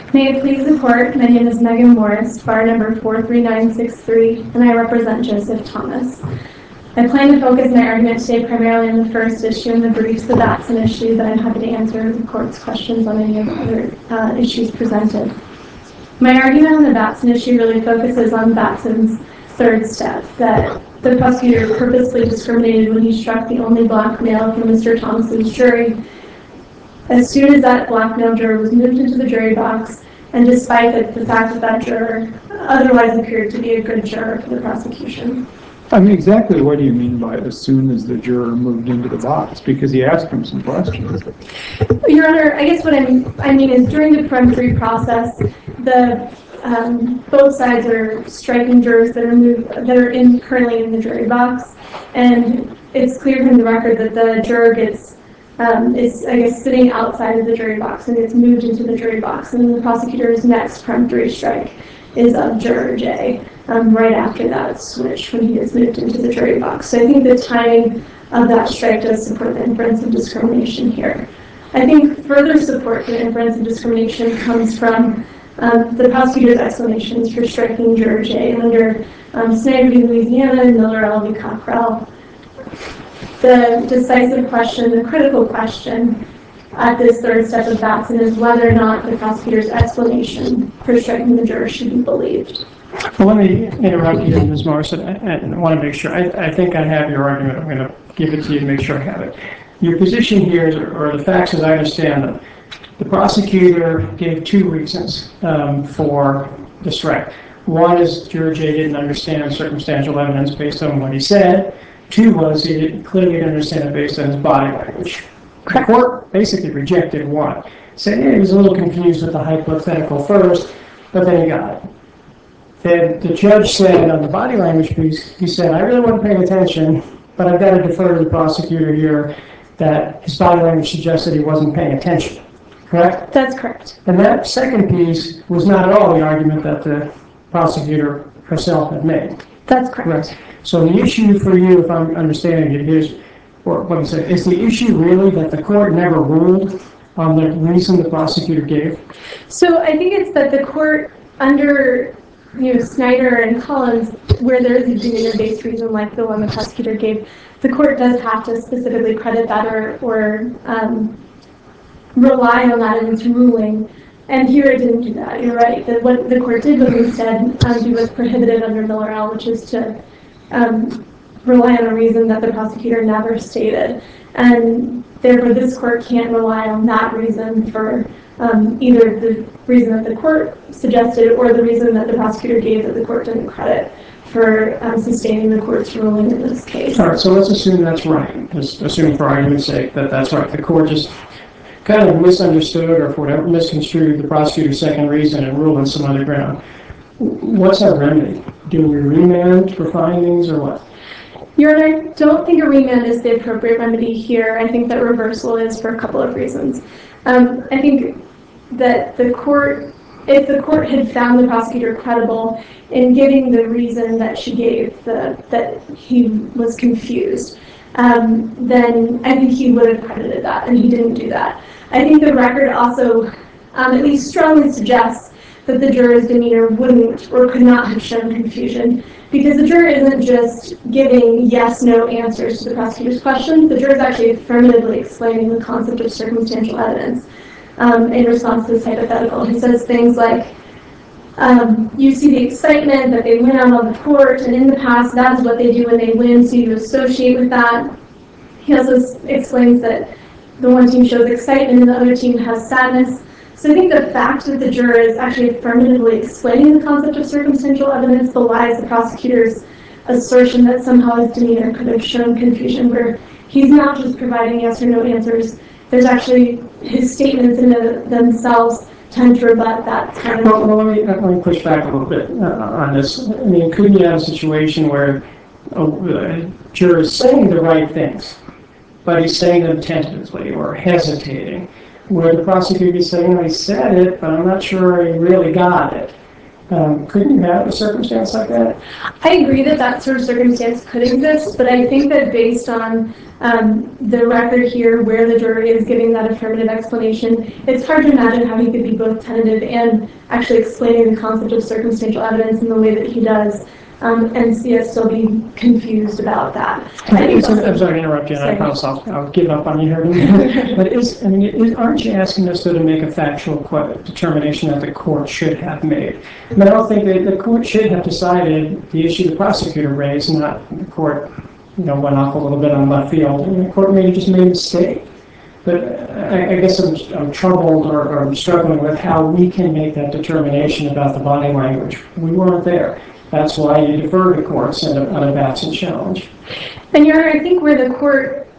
May it please the court, my name is Megan Morris, bar number 43963, and I represent Joseph Thomas. I plan to focus my argument today primarily on the first issue in the briefs, the Batson issue, but I'm happy to answer the court's questions on any of the other issues presented. My argument on the Batson issue really focuses on Batson's third step, that the prosecutor purposely discriminated when he struck the only black male from Mr. Thomas's jury. As soon as that black male juror was moved into the jury box, and despite the fact that that juror otherwise appeared to be a good juror for the prosecution. I mean, exactly what do you mean by as soon as the juror moved into the box? Because he asked him some questions. Your Honor, I guess what I mean is during the peremptory process, both sides are striking jurors that are currently in the jury box, and it's clear from the record that the juror is sitting outside of the jury box and gets moved into the jury box, and the prosecutor's next peremptory strike is of juror J, right after that switch when he gets moved into the jury box. So I think the timing of that strike does support the inference of discrimination here. I think further support for the inference of discrimination comes from the prosecutor's explanations for striking juror J under Snyder v. Louisiana and Miller v. Cockrell. The decisive question, the critical question at this third step of Batson is whether or not the prosecutor's explanation for striking the juror should be believed. Well, let me interrupt you, Ms. Morrison. I want to make sure. I think I have your argument. I'm going to give it to you to make sure I have it. Your position here is, or the facts as I understand them, the prosecutor gave two reasons for the strike. One is juror J didn't understand circumstantial evidence based on what he said. Two was he clearly didn't understand it based on his body language. The court basically rejected one. Said he was a little confused with the hypothetical first, but then he got it. Then the judge said on the body language piece, he said, I really wasn't paying attention, but I've got to defer to the prosecutor here that his body language suggested he wasn't paying attention. Correct? That's correct. And that second piece was not at all the argument that the prosecutor herself had made. That's correct. So the issue for you, if I'm understanding it, is the issue really that the court never ruled on the reason the prosecutor gave? So I think it's that the court under Snyder and Collins, where there is a demeanor-based reason like the one the prosecutor gave, the court does have to specifically credit that or rely on that in its ruling. And here it didn't do that. You're right. What the court did was instead do what's prohibited under Miller L, which is to rely on a reason that the prosecutor never stated. And therefore, this court can't rely on that reason for either the reason that the court suggested or the reason that the prosecutor gave that the court didn't credit for sustaining the court's ruling in this case. All right, so let's assume that's right. Just assume for argument's sake that that's right. The court just kind of misunderstood or for whatever misconstrued the prosecutor's second reason and ruled on some other ground. What's our remedy? Do we remand for findings or what? Your Honor, I don't think a remand is the appropriate remedy here. I think that reversal is for a couple of reasons. I think that if the court had found the prosecutor credible in giving the reason that she gave, that he was confused, then I think he would have credited that, and he didn't do that. I think the record also at least strongly suggests that the juror's demeanor wouldn't or could not have shown confusion, because the juror isn't just giving yes-no answers to the prosecutor's questions. The juror is actually affirmatively explaining the concept of circumstantial evidence in response to this hypothetical. He says things like, you see the excitement that they win out on the court, and in the past, that's what they do when they win, so you associate with that. He also explains that the one team shows excitement and the other team has sadness. So I think the fact that the juror is actually affirmatively explaining the concept of circumstantial evidence belies the prosecutor's assertion that somehow his demeanor could have shown confusion, where he's not just providing yes or no answers. There's actually his statements in themselves tend to rebut that kind of. Well, let me push back a little bit on this. I mean, couldn't you have a situation where a juror is saying the right things, but he's saying them tentatively or hesitating, where the prosecutor is saying, I said it, but I'm not sure I really got it. Couldn't you have a circumstance like that? I agree that that sort of circumstance could exist, but I think that based on the record here where the jury is giving that affirmative explanation, it's hard to imagine how he could be both tentative and actually explaining the concept of circumstantial evidence in the way that he does, and see us still be confused about that. I'm sorry to interrupt you, and I promise I'll give up on you here. But aren't you asking us to make a factual determination that the court should have made? I mean, I don't think that the court should have decided the issue the prosecutor raised, not the court, went off a little bit on left field, and the court maybe just made a mistake. But I guess I'm troubled or I'm struggling with how we can make that determination about the body language. We weren't there. That's why you defer to courts on a Batson challenge. And Your Honor, I think where the court,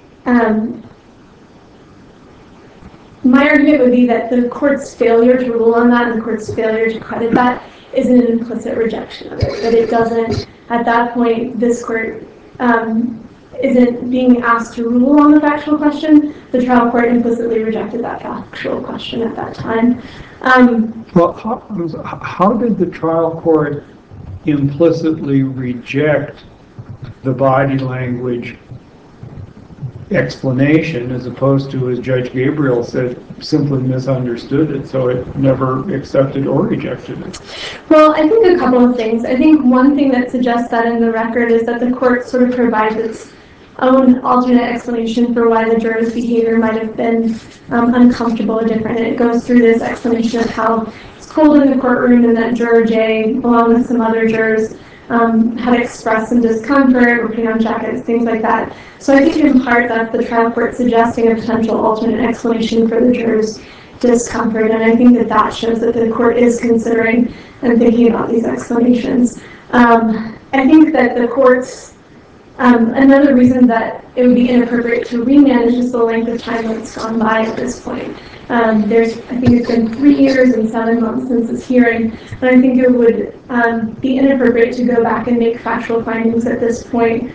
my argument would be that the court's failure to rule on that and the court's failure to credit that is an implicit rejection of it. That it doesn't, at that point, this court isn't being asked to rule on the factual question. The trial court implicitly rejected that factual question at that time. Well, how did the trial court implicitly reject the body language explanation as opposed to, as Judge Gabriel said, simply misunderstood it, so it never accepted or rejected it? Well, I think a couple of things. I think one thing that suggests that in the record is that the court sort of provides its own alternate explanation for why the juror's behavior might have been uncomfortable or different. And it goes through this explanation of how it's cold in the courtroom and that Juror J, along with some other jurors, had expressed some discomfort, were putting on jackets, things like that. So I think in part that's the trial court suggesting a potential alternate explanation for the juror's discomfort, and I think that shows that the court is considering and thinking about these explanations. I think that the court's, another reason that it would be inappropriate to remand is just the length of time that's gone by at this point. I think it's been 3 years and 7 months since this hearing, and I think it would be inappropriate to go back and make factual findings at this point.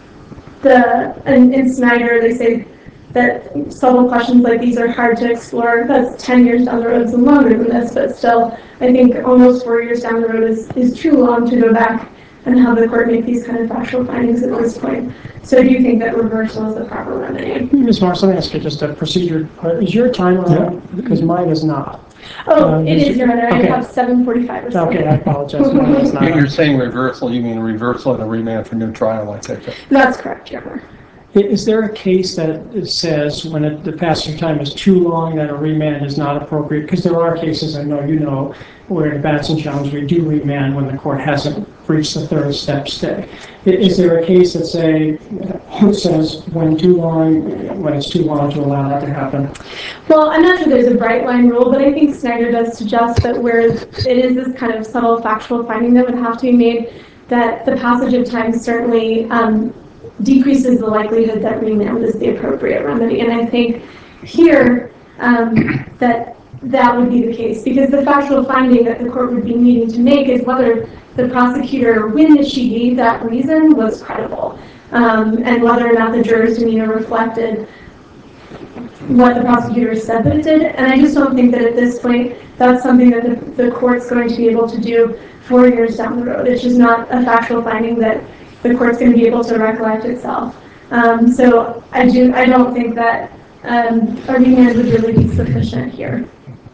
In Snyder, they say that subtle questions like these are hard to explore. That's 10 years down the road, some longer than this, but still, I think almost 4 years down the road is too long to go back and have the court make these kind of factual findings at this point. So do you think that reversal is the proper remedy? Ms. Morris, let me ask you just a procedure. Is your timer on? Because mine is not. Oh, it is, Your Honor. Okay. I have 7:45 or so. Okay, I apologize. Mine is not. You're saying reversal, you mean a reversal and a remand for new trial, I take it? That's correct, Your Honor. Is there a case that says when the passing time is too long that a remand is not appropriate? Because there are cases, I know you know, where in Batson challenge we do remand when the court hasn't reached the third step stay. Is there a case that says when it's too long to allow that to happen? Well, I'm not sure there's a bright line rule, but I think Snyder does suggest that where it is this kind of subtle factual finding that would have to be made, that the passage of time certainly decreases the likelihood that remand is the appropriate remedy. And I think here that would be the case, because the factual finding that the court would be needing to make is whether the prosecutor, when she gave that reason, was credible, and whether or not the juror's demeanor reflected what the prosecutor said that it did. And I just don't think that at this point that's something that the court's going to be able to do 4 years down the road. It's just not a factual finding that the court's going to be able to recollect itself. So I don't think that a remand would really be sufficient here.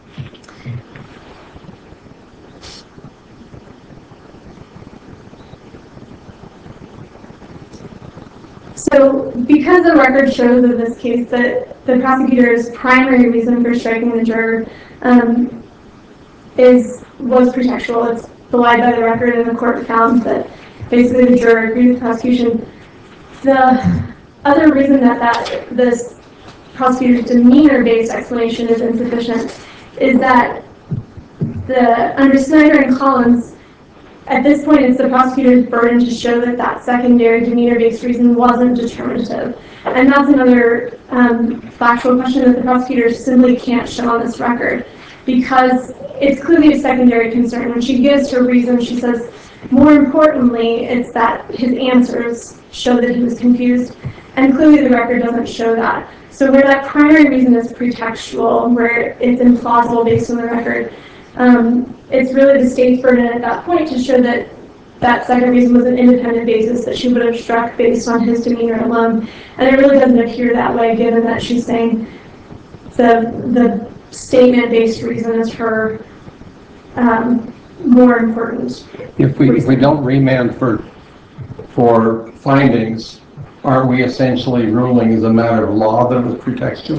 So because the record shows in this case that the prosecutor's primary reason for striking the juror was pretextual, it's belied by the record, and the court found that basically the juror agreed with the prosecution. The other reason that this prosecutor's demeanor-based explanation is insufficient is that under Snyder and Collins, at this point, it's the prosecutor's burden to show that secondary demeanor-based reason wasn't determinative. And that's another factual question that the prosecutor simply can't show on this record, because it's clearly a secondary concern. When she gives her reason, she says, more importantly, it's that his answers show that he was confused, and clearly the record doesn't show that. So where that primary reason is pretextual, where it's implausible based on the record, It's really the state's burden at that point to show that that second reason was an independent basis that she would have struck based on his demeanor alone. And it really doesn't appear that way, given that she's saying the statement-based reason is her more important. If we don't remand for findings, aren't we essentially ruling as a matter of law that it was pretextual?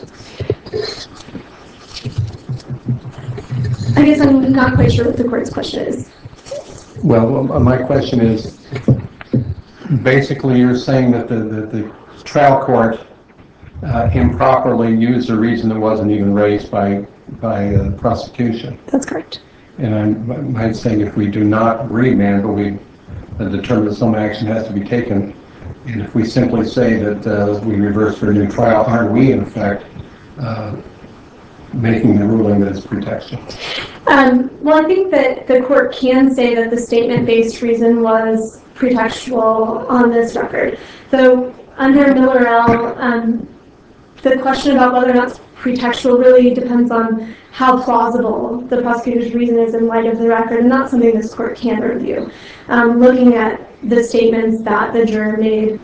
I guess I'm not quite sure what the court's question is. Well, my question is, basically you're saying that the trial court improperly used a reason that wasn't even raised by prosecution. That's correct. And I might say if we do not remand, but we determine that some action has to be taken, and if we simply say that we reverse for a new trial, aren't we in effect making the ruling that it's pretextual? Well, I think that the court can say that the statement-based reason was pretextual on this record. So under Miller-El, the question about whether or not it's pretextual really depends on how plausible the prosecutor's reason is in light of the record, and not something this court can review. Looking at the statements that the juror made,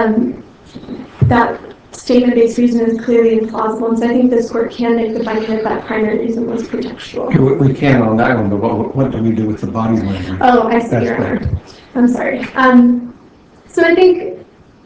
that statement-based reason is clearly implausible, and so I think this court can make the finding that that primary reason was pretextual. We can on that one, but what do we do with the body language? Oh, I see, Your Honor. I'm sorry. So I think,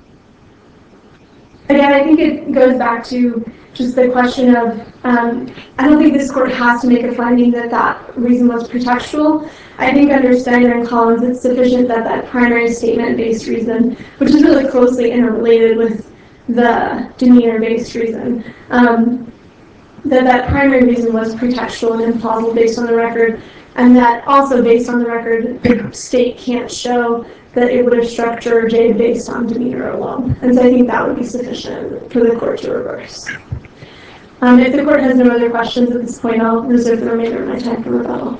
again, I think it goes back to just the question of, I don't think this court has to make a finding that that reason was pretextual. I think under Steiner and Collins, it's sufficient that that primary statement-based reason, which is really closely interrelated with the demeanor-based reason, that primary reason was pretextual and implausible based on the record, and that also based on the record, the state can't show that it would have struck Juror J based on demeanor alone. And so I think that would be sufficient for the court to reverse. If the court has no other questions at this point, I'll reserve the remainder of my time for rebuttal.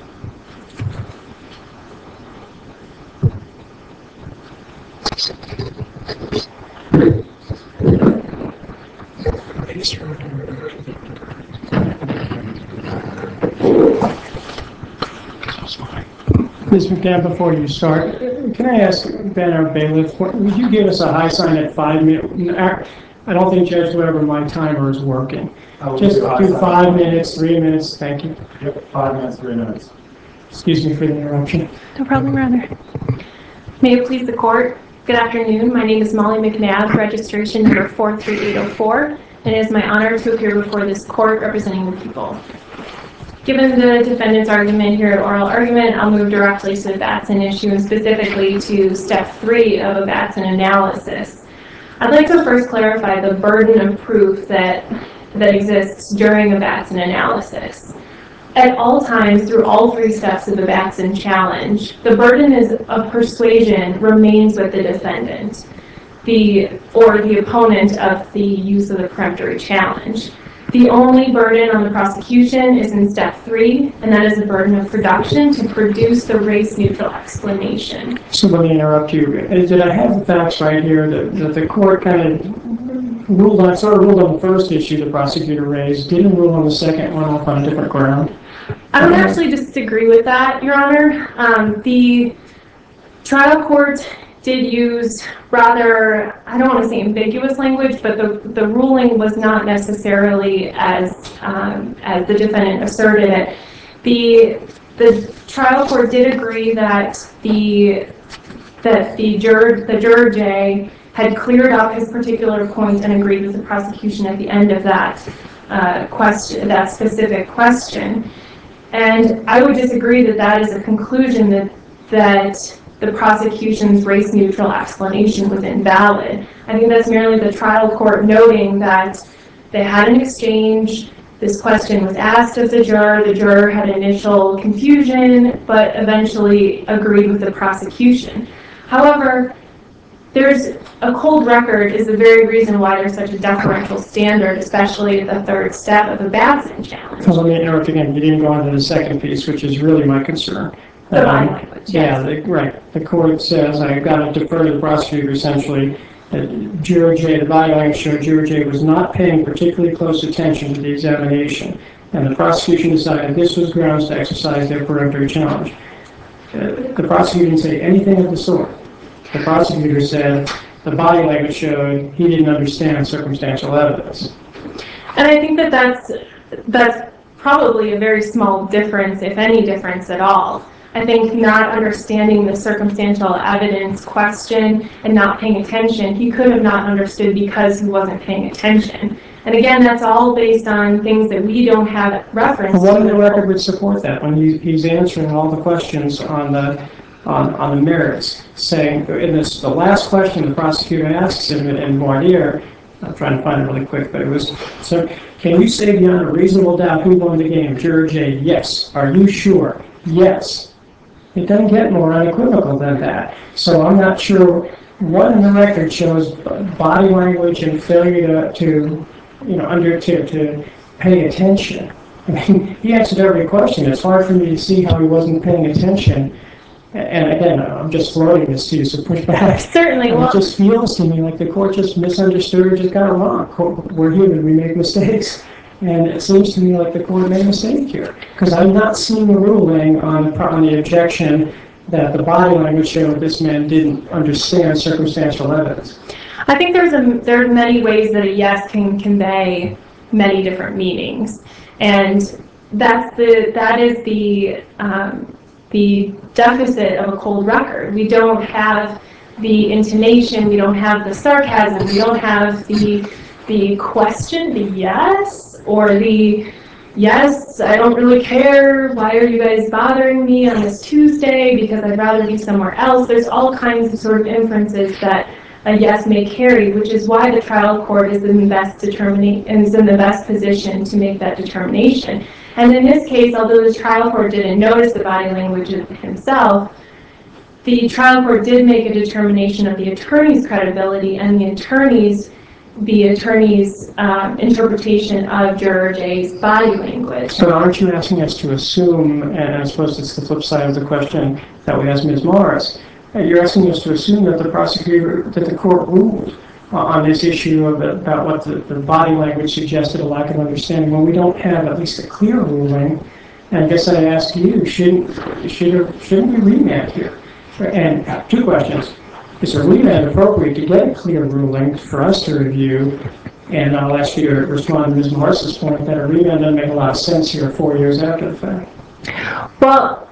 Ms. McNabb, before you start, can I ask Ben or Bailiff, would you give us a high sign at 5 minutes? I don't think Judge Weber, my timer is working. Just do 5 minutes, 3 minutes, thank you. Yep, 5 minutes, 3 minutes. Excuse me for the interruption. No problem, Rather. May it please the court. Good afternoon. My name is Molly McNabb, registration number 43804, and it is my honor to appear before this court representing the people. Given the defendant's argument here, oral argument, I'll move directly to the Batson issue and specifically to step 3 of a Batson analysis. I'd like to first clarify the burden of proof that exists during a Batson analysis. At all times, through all 3 steps of the Batson challenge, the burden of persuasion remains with the defendant, or the opponent of the use of the peremptory challenge. The only burden on the prosecution is in step 3, and that is the burden of production to produce the race-neutral explanation. So let me interrupt you. Did I have the facts right here that the court kind of ruled on the first issue the prosecutor raised, didn't rule on the second one off on a different ground? I would actually disagree with that, Your Honor. The trial court did use rather, I don't want to say ambiguous language, but the ruling was not necessarily as the defendant asserted it. The trial court did agree that the juror J had cleared up his particular point and agreed with the prosecution at the end of that that specific question. And I would disagree that that is a conclusion that the prosecution's race-neutral explanation was invalid. I think that's merely the trial court noting that they had an exchange, this question was asked of the juror had initial confusion, but eventually agreed with the prosecution. However, there's a cold record is the very reason why there's such a deferential standard, especially at the third step of the Batson challenge. So let me interrupt again. You didn't go on to the second piece, which is really my concern. The body language, yes. Yeah, right. The court says, I've got to defer to the prosecutor essentially, that juror J, the body language showed juror J was not paying particularly close attention to the examination. and the prosecution decided this was grounds to exercise their peremptory challenge. The prosecutor didn't say anything of the sort. The prosecutor said the body language showed he didn't understand circumstantial evidence. And I think that that's probably a very small difference, if any difference at all. I think not understanding the circumstantial evidence question and not paying attention, he could have not understood because he wasn't paying attention. And again, that's all based on things that we don't have reference to. What in the record would support that when he's answering all the questions on the merits, saying, in this, the last question the prosecutor asks him in voir dire, I'm trying to find it really quick, but it was, so, can you say beyond a reasonable doubt who won the game? Juror J, yes. Are you sure? Yes. It doesn't get more unequivocal than that. So I'm not sure what in the record shows body language and failure to pay attention. I mean, he answered every question. It's hard for me to see how he wasn't paying attention. And again, I'm just floating this to you, so push back. Certainly. Well, it just feels to me like the court just misunderstood or just got it wrong. We're human, we make mistakes. And it seems to me like the court made a mistake here. Because I'm not seeing a ruling on the objection that the body language showed this man didn't understand circumstantial evidence. I think there are many ways that a yes can convey many different meanings. And that is the deficit of a cold record. We don't have the intonation, we don't have the sarcasm, we don't have the question, the yes, or the yes, I don't really care, why are you guys bothering me on this Tuesday because I'd rather be somewhere else. There's all kinds of sort of inferences that a yes may carry, which is why the trial court is in the best position to make that determination. And in this case, although the trial court didn't notice the body language himself, the trial court did make a determination of the attorney's credibility and the attorney's interpretation of Juror J's body language. So aren't you asking us to assume, and I suppose it's the flip side of the question that we asked Ms. Morris, you're asking us to assume that the court ruled on this issue about what the body language suggested a lack of understanding when we don't have at least a clear ruling. And I guess I ask you, shouldn't we remand here? And two questions. Is a remand appropriate to get a clear ruling for us to review? And I'll ask you to respond to Ms. Morris's point that a remand doesn't make a lot of sense here 4 years after the fact. Well,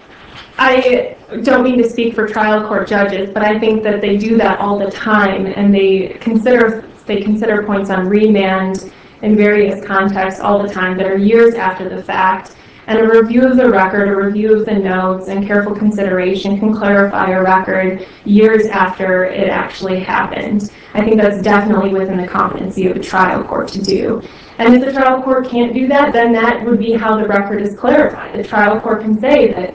I don't mean to speak for trial court judges, but I think that they do that all the time, and they consider points on remand in various contexts all the time that are years after the fact. And a review of the record, a review of the notes, and careful consideration can clarify a record years after it actually happened. I think that's definitely within the competency of a trial court to do. And if the trial court can't do that, then that would be how the record is clarified. The trial court can say that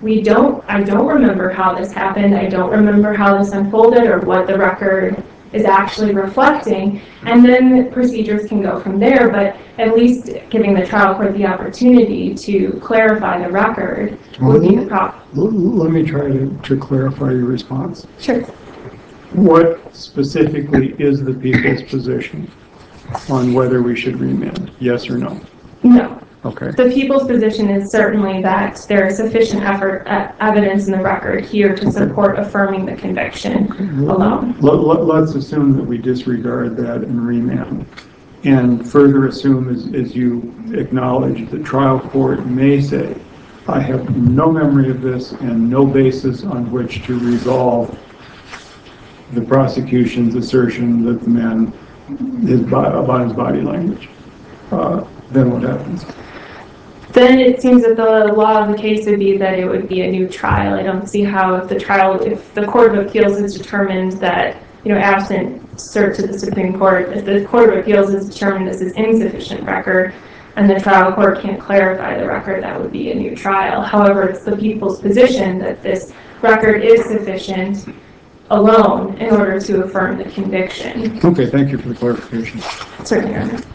I don't remember how this happened, I don't remember how this unfolded or what the record is actually reflecting, and then procedures can go from there, but at least giving the trial court the opportunity to clarify the record would be the problem. Let me try to clarify your response. Sure. What specifically is the people's position on whether we should remand? Yes or no? No. Okay. The people's position is certainly that there is sufficient evidence in the record here to support affirming the conviction alone. Let's assume that we disregard that and remand. And further assume, as you acknowledge, the trial court may say, I have no memory of this and no basis on which to resolve the prosecution's assertion that the man about his body language. Then what happens? Then it seems that the law of the case would be that it would be a new trial. I don't see how if the Court of Appeals has determined that, absent cert to the Supreme Court, if the Court of Appeals has determined this is insufficient record and the trial court can't clarify the record, that would be a new trial. However, it's the people's position that this record is sufficient alone in order to affirm the conviction. Okay, thank you for the clarification. Certainly, Your Honor.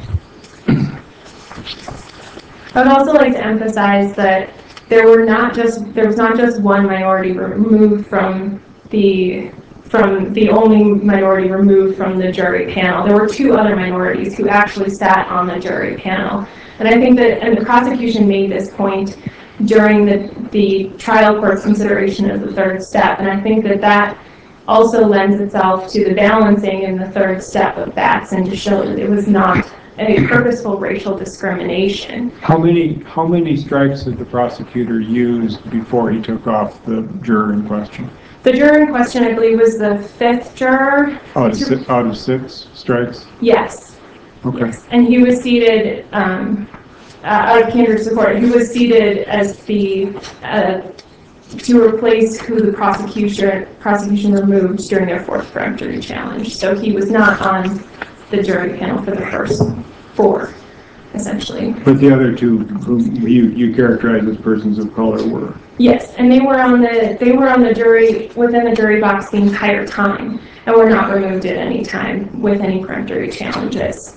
I would also like to emphasize that there was not just one minority removed from the only minority removed from the jury panel. There were two other minorities who actually sat on the jury panel. And I think that, and the prosecution made this point during the trial court's consideration of the third step, and I think that that also lends itself to the balancing in the third step of Batson to show that it was not a purposeful racial discrimination. How many strikes did the prosecutor use before he took off the juror in question? The juror in question, I believe, was the fifth juror. Out of six strikes? Yes. Okay. Yes. And he was seated, out of candor support, he was seated as the, to replace who the prosecution removed during their fourth peremptory challenge. So he was not on the jury panel for the first four, essentially. But the other two, whom you characterize as persons of color, were? Yes, and they were on the jury, within the jury box the entire time, and were not removed at any time with any peremptory challenges.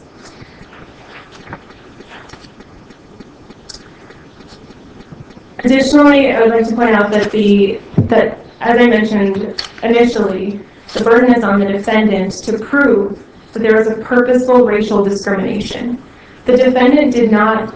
Additionally, I would like to point out that as I mentioned initially, the burden is on the defendant to prove that there was a purposeful racial discrimination. The defendant did not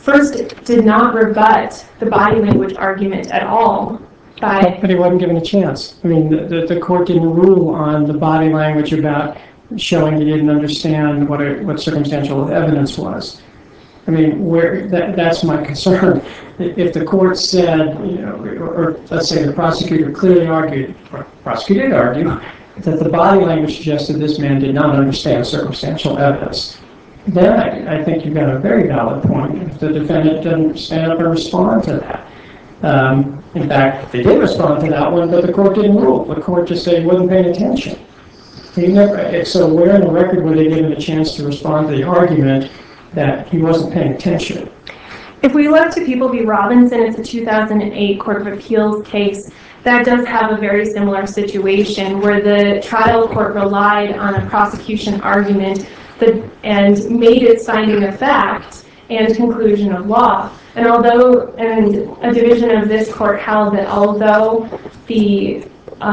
rebut the body language argument at all. But he wasn't given a chance. I mean, the court didn't rule on the body language about showing he didn't understand what circumstantial evidence was. I mean, that's my concern. If the court said, or let's say the prosecutor clearly argued, or prosecutor did argue, that the body language suggested this man did not understand circumstantial evidence, then I think you've got a very valid point. If the defendant doesn't stand up and respond to that. In fact, they did respond to that one, but the court didn't rule. The court just said he wasn't paying attention. So where in the record were they given a chance to respond to the argument that he wasn't paying attention? If we look to People v. Robinson, it's a 2008 Court of Appeals case that does have a very similar situation where the trial court relied on a prosecution argument and made its finding of fact and conclusion of law. And a division of this court held that although the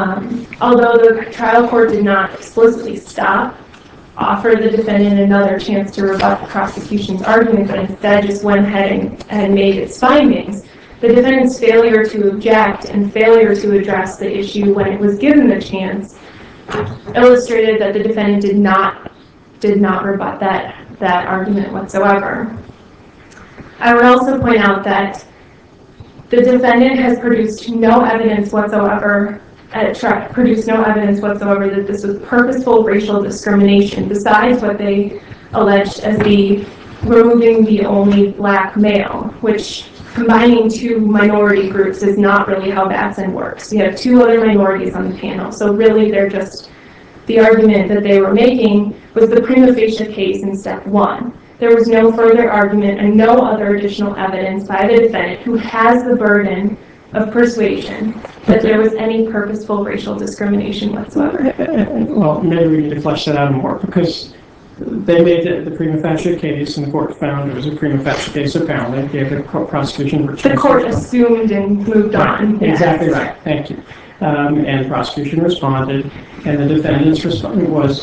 trial court did not explicitly offer the defendant another chance to rebut the prosecution's argument, but instead just went ahead and made its findings, the defendant's failure to object and failure to address the issue when it was given the chance illustrated that the defendant did not rebut that argument whatsoever. I would also point out that the defendant has produced no evidence whatsoever that this was purposeful racial discrimination, besides what they alleged as the removing the only black male, which combining two minority groups is not really how Batson works. You have two other minorities on the panel, so really the argument that they were making was the prima facie case in step one. There was no further argument and no other additional evidence by the defendant, who has the burden of persuasion, that there was any purposeful racial discrimination whatsoever. Well, maybe we need to flesh that out more, because they made the prima facie case, and the court found it was a prima facie case, apparently. Gave the prosecution a chance. The court assumed and moved on. Right. Exactly right. Thank you. And the prosecution responded, and the defendant's response was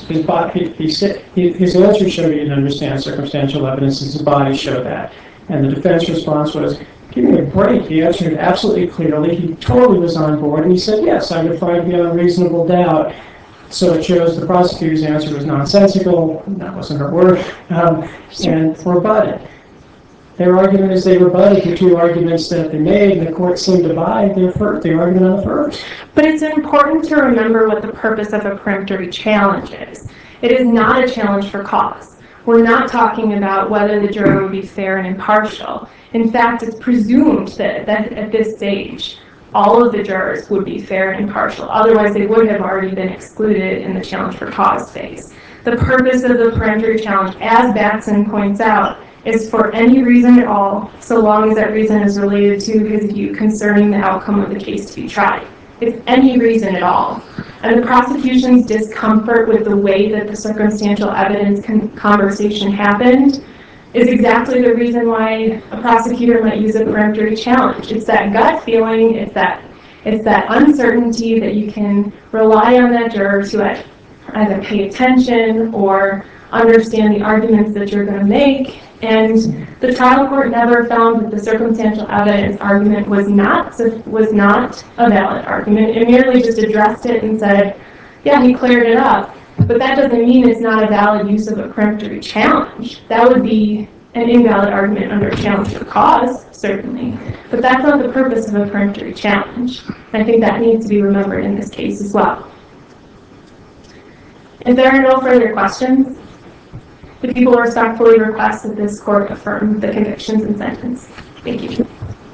his answer showed he didn't understand circumstantial evidence, his body showed that. And the defense response was, give me a break. He answered absolutely clearly. He totally was on board, and he said, yes, I would find beyond reasonable doubt. So it shows the prosecutor's answer was nonsensical, that wasn't her word, and rebutted. Their argument is they rebutted the two arguments that they made, and the court seemed to buy the argument on the first. But it's important to remember what the purpose of a peremptory challenge is. It is not a challenge for cause. We're not talking about whether the juror would be fair and impartial. In fact, it's presumed that at this stage, all of the jurors would be fair and impartial. Otherwise, they would have already been excluded in the challenge for cause phase. The purpose of the peremptory challenge, as Batson points out, is for any reason at all, so long as that reason is related to his view concerning the outcome of the case to be tried. It's any reason at all. And the prosecution's discomfort with the way that the circumstantial evidence conversation happened is exactly the reason why a prosecutor might use a peremptory challenge. It's that gut feeling, it's that uncertainty that you can rely on that juror to either pay attention or understand the arguments that you're going to make And the trial court never found that the circumstantial evidence argument was not a valid argument. It merely just addressed it and said, yeah, he cleared it up. But that doesn't mean it's not a valid use of a peremptory challenge. That would be an invalid argument under challenge for cause, certainly. But that's not the purpose of a peremptory challenge. I think that needs to be remembered in this case as well. If there are no further questions, the people respectfully request that this court affirm the convictions and sentence. Thank you.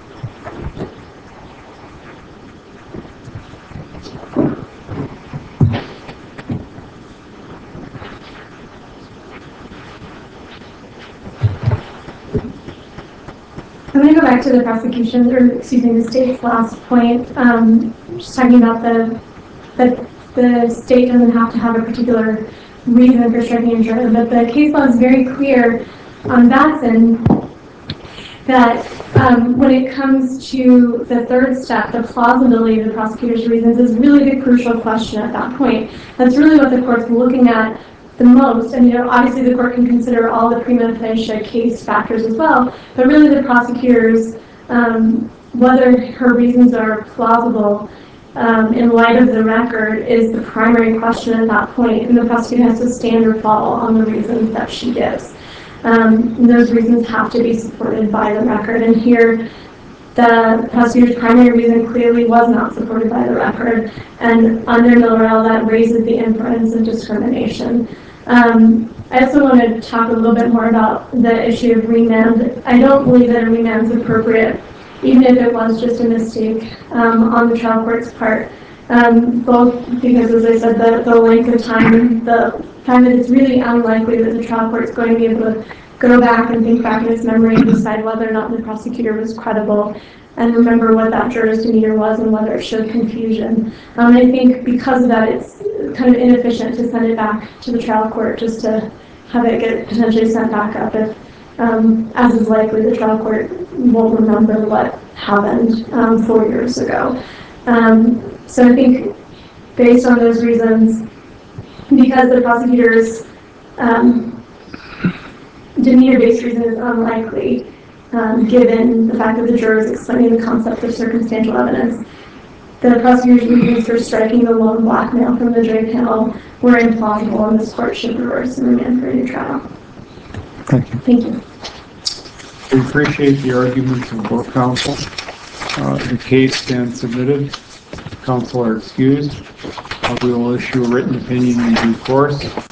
I'm going to go back to the prosecution, or excuse me, the state's last point, just talking about that the state doesn't have to have a particular reason for striking a juror, but the case law is very clear on Batson that when it comes to the third step, the plausibility of the prosecutor's reasons is really the crucial question at that point. That's really what the court's looking at the most. And obviously the court can consider all the prima facie case factors as well, but really the prosecutor's, whether her reasons are plausible in light of the record is the primary question at that point, and the prosecutor has to stand or fall on the reasons that she gives. Those reasons have to be supported by the record, and here the prosecutor's primary reason clearly was not supported by the record, and under Millerell that raises the inference of discrimination. I also want to talk a little bit more about the issue of remand. I don't believe that a remand is appropriate, even if it was just a mistake on the trial court's part, both because, as I said, the length of time, the fact that it's really unlikely that the trial court is going to be able to go back and think back in its memory and decide whether or not the prosecutor was credible and remember what that juror's demeanor was and whether it showed confusion. I think because of that, it's kind of inefficient to send it back to the trial court just to have it get potentially sent back up if, as is likely, the trial court won't remember what happened 4 years ago. So I think based on those reasons, because the prosecutor's demeanor-based reason is unlikely, given the fact that the juror is explaining the concept of circumstantial evidence, the prosecutor's reasons for striking the lone blackmail from the jury panel were implausible, and this court should reverse and remand for a new trial. Thank you. Thank you. We appreciate the arguments of both counsel. The case stands submitted. Counsel are excused. We will issue a written opinion in due course.